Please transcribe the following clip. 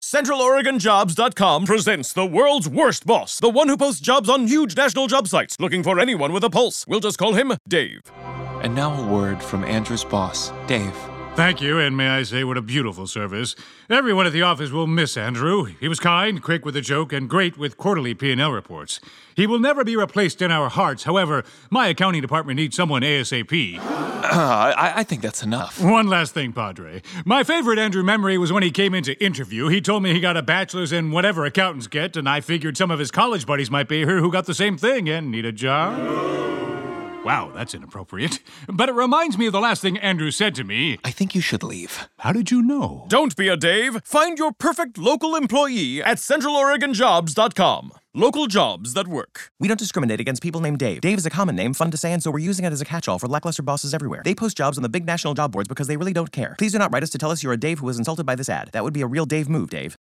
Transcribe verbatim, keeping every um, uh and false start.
Central Oregon Jobs dot com presents the world's worst boss, the one who posts jobs on huge national job sites, looking for anyone with a pulse. We'll just call him Dave. And now a word from Andrew's boss, Dave. Thank you, and may I say what a beautiful service. Everyone at the office will miss Andrew. He was kind, quick with a joke, and great with quarterly P and L reports. He will never be replaced in our hearts. However, my accounting department needs someone ASAP. Uh, I, I think that's enough. One last thing, Padre. My favorite Andrew memory was when he came in to interview. He told me he got a bachelor's in whatever accountants get, and I figured some of his college buddies might be here who got the same thing and need a job. Wow, that's inappropriate. But it reminds me of the last thing Andrew said to me. I think you should leave. How did you know? Don't be a Dave. Find your perfect local employee at Central Oregon Jobs dot com. Local jobs that work. We don't discriminate against people named Dave. Dave is a common name, fun to say, and so we're using it as a catch-all for lackluster bosses everywhere. They post jobs on the big national job boards because they really don't care. Please do not write us to tell us you're a Dave who was insulted by this ad. That would be a real Dave move, Dave.